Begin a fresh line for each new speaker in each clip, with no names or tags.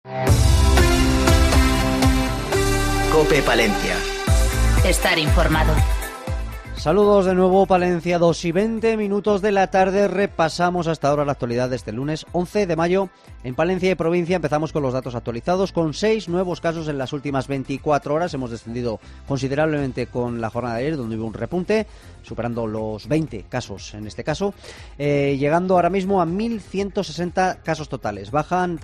COPE Palencia.
Estar informado.
Saludos de nuevo, Palencia, 2:20 de la tarde. Repasamos hasta ahora la actualidad de este lunes 11 de mayo. En Palencia y provincia empezamos con los datos actualizados, con 6 nuevos casos en las últimas 24 horas. Hemos descendido considerablemente con la jornada de ayer, donde hubo un repunte, superando los 20 casos en este caso, llegando ahora mismo a 1.160 casos totales. Suben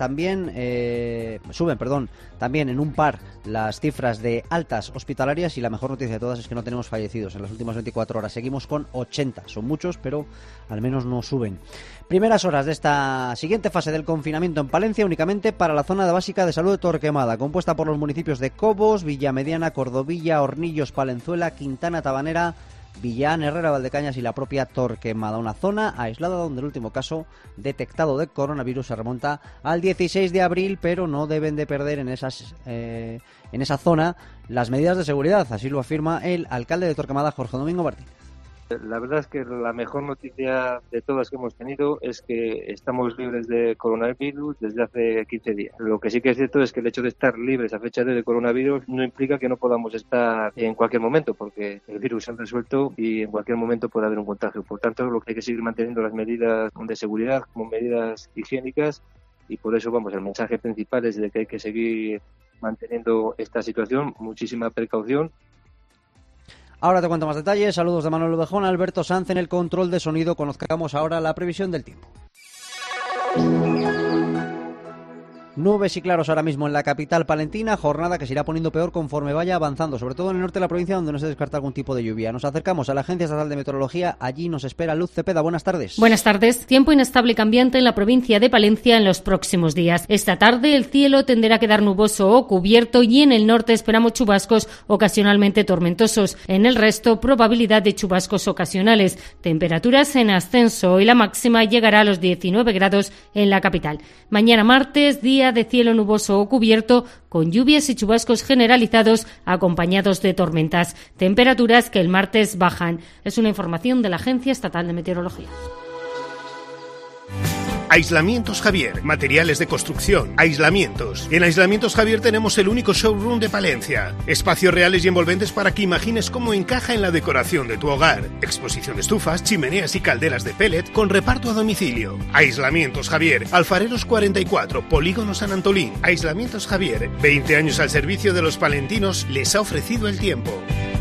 también en un par las cifras de altas hospitalarias, y la mejor noticia de todas es que no tenemos fallecidos en las últimas 24 horas. Seguimos con 80, son muchos, pero al menos no suben. Primeras horas de esta siguiente fase del confinamiento en Palencia, únicamente para la zona básica de salud de Torquemada, compuesta por los municipios de Cobos, Villamediana, Cordovilla, Hornillos, Palenzuela, Quintana, Tabanera, Villán, Herrera, Valdecañas y la propia Torquemada. Una zona aislada donde el último caso detectado de coronavirus se remonta al 16 de abril, pero no deben de perder en esa zona las medidas de seguridad. Así lo afirma el alcalde de Torquemada, Jorge Domingo Martínez.
La verdad es que la mejor noticia de todas que hemos tenido es que estamos libres de coronavirus desde hace 15 días. Lo que sí que es cierto es que el hecho de estar libres a fecha de coronavirus no implica que no podamos estar en cualquier momento, porque el virus se ha resuelto y en cualquier momento puede haber un contagio. Por tanto, lo que hay que seguir manteniendo las medidas de seguridad como medidas higiénicas, y por eso, el mensaje principal es de que hay que seguir manteniendo esta situación, muchísima precaución.
Ahora te cuento más detalles. Saludos de Manuel Ovejón, Alberto Sanz en el control de sonido. Conozcamos ahora la previsión del tiempo. Nubes y claros ahora mismo en la capital palentina, jornada que se irá poniendo peor conforme vaya avanzando, sobre todo en el norte de la provincia, donde no se descarta algún tipo de lluvia. Nos acercamos a la Agencia Estatal de Meteorología, allí nos espera Luz Cepeda. Buenas tardes.
Buenas tardes. Tiempo inestable y cambiante en la provincia de Palencia en los próximos días. Esta tarde el cielo tenderá a quedar nuboso o cubierto, y en el norte esperamos chubascos ocasionalmente tormentosos. En el resto, probabilidad de chubascos ocasionales. Temperaturas en ascenso y la máxima llegará a los 19 grados en la capital. Mañana martes, día de cielo nuboso o cubierto, con lluvias y chubascos generalizados acompañados de tormentas. Temperaturas que el martes bajan. Es una información de la Agencia Estatal de Meteorología.
Aislamientos Javier, materiales de construcción, aislamientos. En Aislamientos Javier tenemos el único showroom de Palencia. Espacios reales y envolventes para que imagines cómo encaja en la decoración de tu hogar. Exposición de estufas, chimeneas y calderas de pellet con reparto a domicilio. Aislamientos Javier, Alfareros 44, Polígono San Antolín. Aislamientos Javier, 20 años al servicio de los palentinos, les ha ofrecido el tiempo.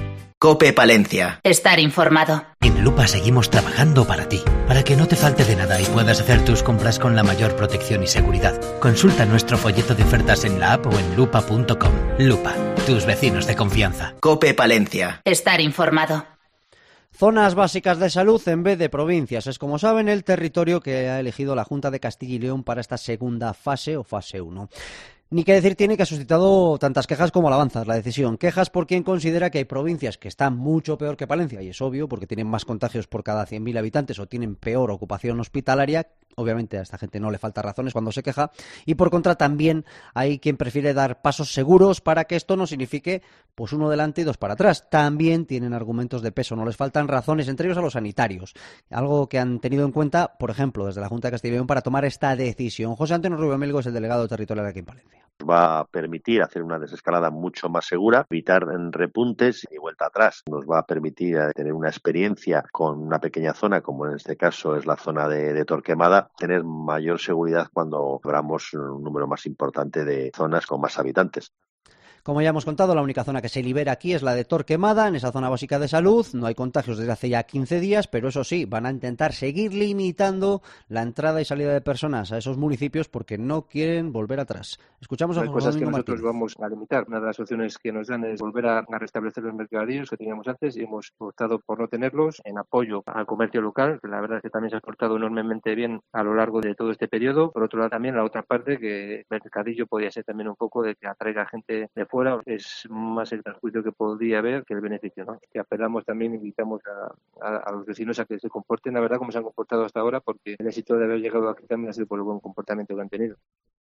COPE Palencia.
Estar informado.
En Lupa seguimos trabajando para ti, para que no te falte de nada y puedas hacer tus compras con la mayor protección y seguridad. Consulta nuestro folleto de ofertas en la app o en lupa.com. Lupa, tus vecinos de confianza.
COPE Palencia.
Estar informado.
Zonas básicas de salud en vez de provincias. Es, como saben, el territorio que ha elegido la Junta de Castilla y León para esta segunda fase o fase 1. Ni que decir tiene que ha suscitado tantas quejas como alabanzas la decisión. Quejas por quien considera que hay provincias que están mucho peor que Palencia, y es obvio, porque tienen más contagios por cada 100.000 habitantes o tienen peor ocupación hospitalaria. Obviamente a esta gente no le falta razones cuando se queja. Y por contra también hay quien prefiere dar pasos seguros para que esto no signifique pues uno delante y dos para atrás. También tienen argumentos de peso, no les faltan razones, entre ellos a los sanitarios. Algo que han tenido en cuenta, por ejemplo, desde la Junta de Castilla y León para tomar esta decisión. José Antonio Rubio Melgo es el delegado territorial aquí en Palencia.
Va a permitir hacer una desescalada mucho más segura, evitar repuntes y vuelta atrás. Nos va a permitir tener una experiencia con una pequeña zona, como en este caso es la zona de Torquemada, tener mayor seguridad cuando abramos un número más importante de zonas con más habitantes.
Como ya hemos contado, la única zona que se libera aquí es la de Torquemada, en esa zona básica de salud. No hay contagios desde hace ya 15 días, pero eso sí, van a intentar seguir limitando la entrada y salida de personas a esos municipios porque no quieren volver atrás. Escuchamos a
Hay
José
cosas que
Domingo
nosotros
Martínez.
vamos a limitar. Una de las opciones que nos dan es volver a restablecer los mercadillos que teníamos antes, y hemos optado por no tenerlos, en apoyo al comercio local, que la verdad es que también se ha portado enormemente bien a lo largo de todo este periodo. Por otro lado, también la otra parte, que el mercadillo podría ser también un poco de que atraiga gente de fuera. Es más el perjuicio que podría haber que el beneficio, ¿no? Que apelamos también, invitamos a los vecinos a que se comporten, la verdad, como se han comportado hasta ahora, porque el éxito de haber llegado aquí también ha sido por el buen comportamiento que han tenido.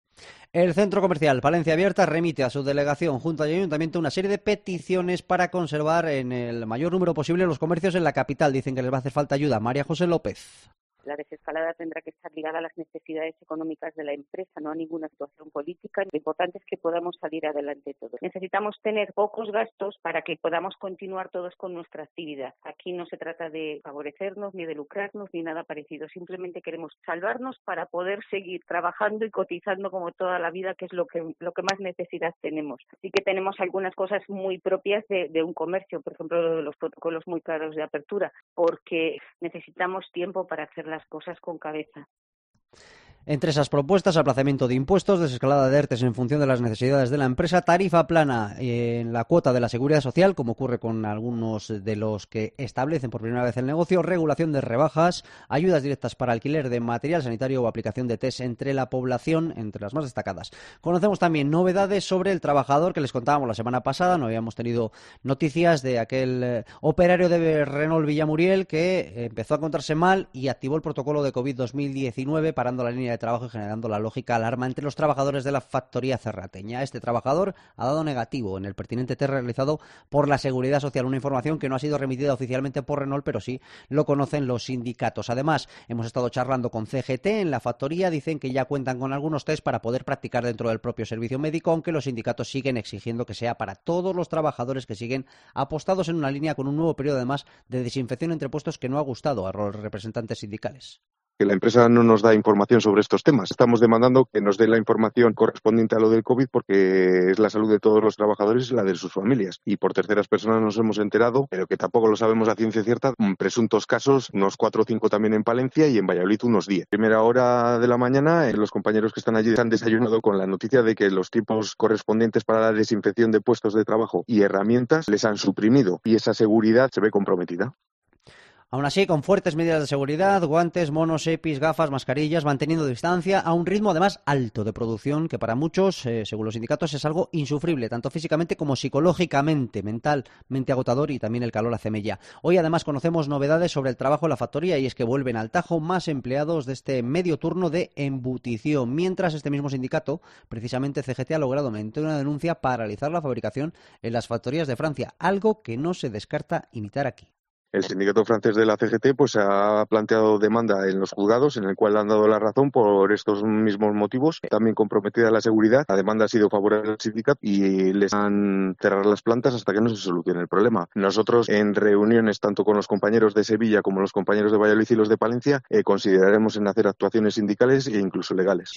El Centro Comercial Palencia Abierta remite a su delegación, Junta y Ayuntamiento una serie de peticiones para conservar en el mayor número posible los comercios en la capital. Dicen que les va a hacer falta ayuda. María José López.
La desescalada tendrá que estar ligada a las necesidades económicas de la empresa, no a ninguna situación política. Lo importante es que podamos salir adelante todos. Necesitamos tener pocos gastos para que podamos continuar todos con nuestra actividad. Aquí no se trata de favorecernos, ni de lucrarnos, ni nada parecido. Simplemente queremos salvarnos para poder seguir trabajando y cotizando como toda la vida, que es lo que más necesidad tenemos. Así que tenemos algunas cosas muy propias de un comercio, por ejemplo, los protocolos muy claros de apertura, porque necesitamos tiempo para hacer las cosas con cabeza.
Entre esas propuestas, aplazamiento de impuestos, desescalada de ERTEs en función de las necesidades de la empresa, tarifa plana en la cuota de la seguridad social, como ocurre con algunos de los que establecen por primera vez el negocio, regulación de rebajas, ayudas directas para alquiler de material sanitario o aplicación de test entre la población, entre las más destacadas. Conocemos también novedades sobre el trabajador que les contábamos la semana pasada. No habíamos tenido noticias de aquel operario de Renault Villamuriel que empezó a encontrarse mal y activó el protocolo de COVID 2019, parando la línea de trabajo y generando la lógica alarma entre los trabajadores de la factoría cerrateña. Este trabajador ha dado negativo en el pertinente test realizado por la Seguridad Social, una información que no ha sido remitida oficialmente por Renault, pero sí lo conocen los sindicatos. Además, hemos estado charlando con CGT en la factoría, dicen que ya cuentan con algunos test para poder practicar dentro del propio servicio médico, aunque los sindicatos siguen exigiendo que sea para todos los trabajadores que siguen apostados en una línea con un nuevo periodo además de desinfección entre puestos que no ha gustado a los representantes sindicales.
Que la empresa no nos da información sobre estos temas. Estamos demandando que nos dé la información correspondiente a lo del COVID porque es la salud de todos los trabajadores y la de sus familias. Y por terceras personas nos hemos enterado, pero que tampoco lo sabemos a ciencia cierta, presuntos casos, unos 4 o 5 también en Palencia y en Valladolid unos 10. Primera hora de la mañana, los compañeros que están allí han desayunado con la noticia de que los tiempos correspondientes para la desinfección de puestos de trabajo y herramientas les han suprimido y esa seguridad se ve comprometida.
Aún así, con fuertes medidas de seguridad, guantes, monos, EPIs, gafas, mascarillas, manteniendo distancia a un ritmo además alto de producción que para muchos, según los sindicatos, es algo insufrible, tanto físicamente como psicológicamente, mentalmente agotador, y también el calor hace mella. Hoy además conocemos novedades sobre el trabajo en la factoría y es que vuelven al Tajo más empleados de este medio turno de embutición, mientras este mismo sindicato, precisamente CGT, ha logrado mediante una denuncia paralizar la fabricación en las factorías de Francia, algo que no se descarta imitar aquí.
El sindicato francés de la CGT ha planteado demanda en los juzgados, en el cual han dado la razón por estos mismos motivos. También comprometida la seguridad, la demanda ha sido favorable al sindicato y les han cerrado las plantas hasta que no se solucione el problema. Nosotros, en reuniones tanto con los compañeros de Sevilla como los compañeros de Valladolid y los de Palencia, consideraremos en hacer actuaciones sindicales e incluso legales.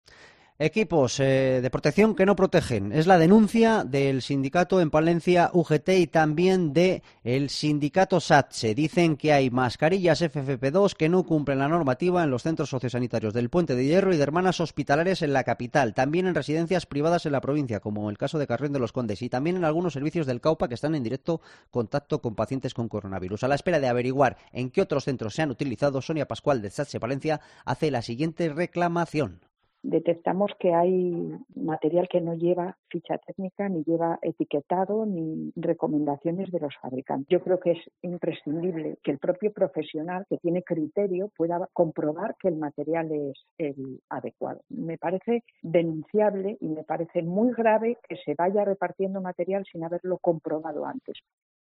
Equipos de protección que no protegen. Es la denuncia del sindicato en Palencia UGT y también del sindicato SATSE. Dicen que hay mascarillas FFP2 que no cumplen la normativa en los centros sociosanitarios del Puente de Hierro y de Hermanas Hospitalarias en la capital. También en residencias privadas en la provincia, como el caso de Carrión de los Condes. Y también en algunos servicios del CAUPA que están en directo contacto con pacientes con coronavirus. A la espera de averiguar en qué otros centros se han utilizado, Sonia Pascual de SATSE Palencia hace la siguiente reclamación.
Detectamos que hay material que no lleva ficha técnica, ni lleva etiquetado, ni recomendaciones de los fabricantes. Yo creo que es imprescindible que el propio profesional que tiene criterio pueda comprobar que el material es el adecuado. Me parece denunciable y me parece muy grave que se vaya repartiendo material sin haberlo comprobado antes.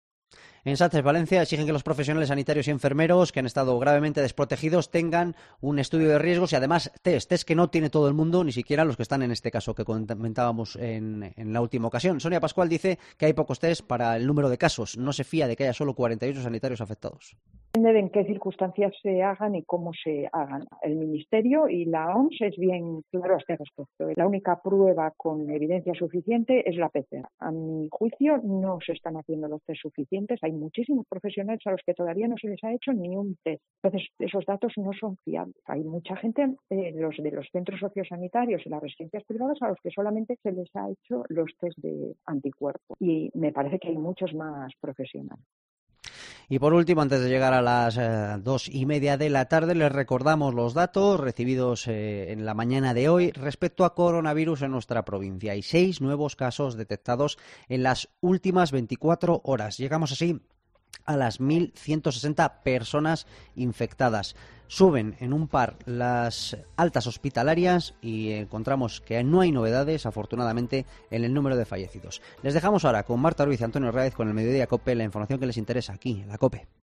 En SATSE Valencia exigen que los profesionales sanitarios y enfermeros que han estado gravemente desprotegidos tengan un estudio de riesgos y además test que no tiene todo el mundo, ni siquiera los que están en este caso que comentábamos en la última ocasión. Sonia Pascual dice que hay pocos test para el número de casos. No se fía de que haya solo 48 sanitarios afectados.
Depende de en qué circunstancias se hagan y cómo se hagan. El Ministerio y la OMS es bien claro a este respecto. La única prueba con evidencia suficiente es la PCR. A mi juicio no se están haciendo los test suficientes. Hay muchísimos profesionales a los que todavía no se les ha hecho ni un test. Entonces, esos datos no son fiables. Hay mucha gente de los centros sociosanitarios y las residencias privadas a los que solamente se les ha hecho los test de anticuerpos. Y me parece que hay muchos más profesionales.
Y por último, antes de llegar a las 2:30 de la tarde, les recordamos los datos recibidos en la mañana de hoy respecto a coronavirus en nuestra provincia. Hay 6 nuevos casos detectados en las últimas 24 horas. Llegamos así a las 1.160 personas infectadas. Suben en un par las altas hospitalarias y encontramos que no hay novedades, afortunadamente, en el número de fallecidos. Les dejamos ahora con Marta Ruiz y Antonio Ráez con el Mediodía COPE, la información que les interesa aquí en la COPE.